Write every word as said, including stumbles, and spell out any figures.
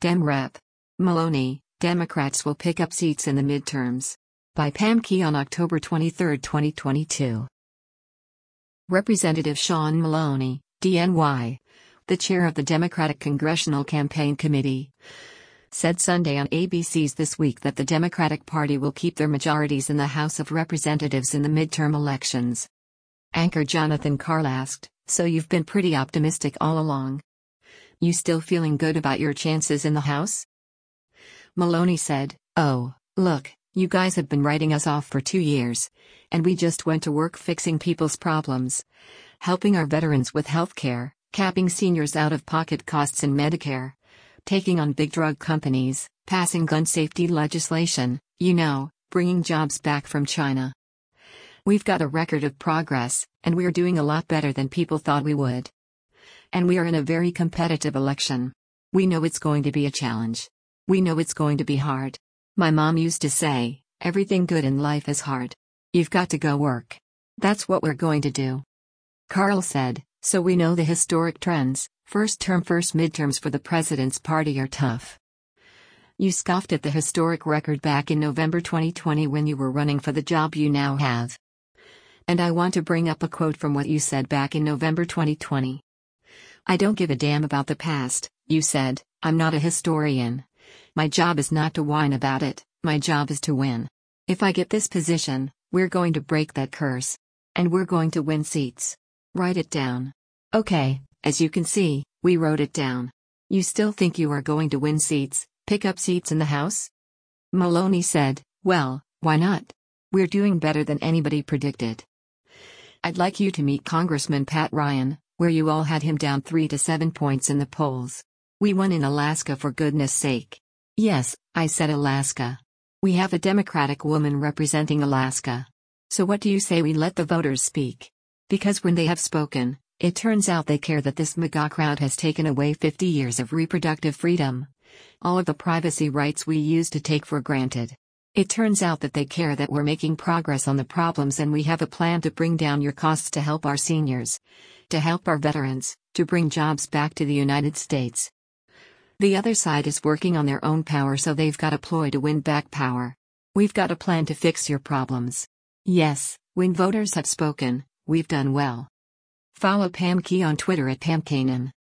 Dem Rep. Maloney, Democrats will pick up seats in the midterms. By Pam Key on October twenty-third, twenty twenty-two. Representative Sean Maloney, D N Y, the chair of the Democratic Congressional Campaign Committee, said Sunday on A B C's This Week that the Democratic Party will keep their majorities in the House of Representatives in the midterm elections. Anchor Jonathan Karl asked, "So you've been pretty optimistic all along? You still feeling good about your chances in the House?" Maloney said, "Oh, look, you guys have been writing us off for two years, and we just went to work fixing people's problems, helping our veterans with health care, capping seniors' out-of-pocket costs in Medicare, taking on big drug companies, passing gun safety legislation, you know, bringing jobs back from China. We've got a record of progress, and we're doing a lot better than people thought we would. And we are in a very competitive election. We know it's going to be a challenge. We know it's going to be hard. My mom used to say, everything good in life is hard. You've got to go work. That's what we're going to do." Karl said, "So we know the historic trends, first term first midterms for the president's party are tough. You scoffed at the historic record back in November twenty twenty when you were running for the job you now have. And I want to bring up a quote from what you said back in November twenty twenty. I don't give a damn about the past, you said. I'm not a historian. My job is not to whine about it, my job is to win. If I get this position, we're going to break that curse. And we're going to win seats. Write it down." Okay, as you can see, we wrote it down. You still think you are going to win seats, pick up seats in the House? Maloney said, "Well, why not? We're doing better than anybody predicted. I'd like you to meet Congressman Pat Ryan, where you all had him down three to seven points in the polls. We won in Alaska, for goodness sake." Yes, I said Alaska. We have a Democratic woman representing Alaska. So what do you say we let the voters speak? Because when they have spoken, it turns out they care that this MAGA crowd has taken away fifty years of reproductive freedom. All of the privacy rights we used to take for granted. It turns out that they care that we're making progress on the problems, and we have a plan to bring down your costs, to help our seniors, to help our veterans, to bring jobs back to the United States. The other side is working on their own power, so they've got a ploy to win back power. We've got a plan to fix your problems. Yes, when voters have spoken, we've done well." Follow Pam Key on Twitter at Pam Kanan.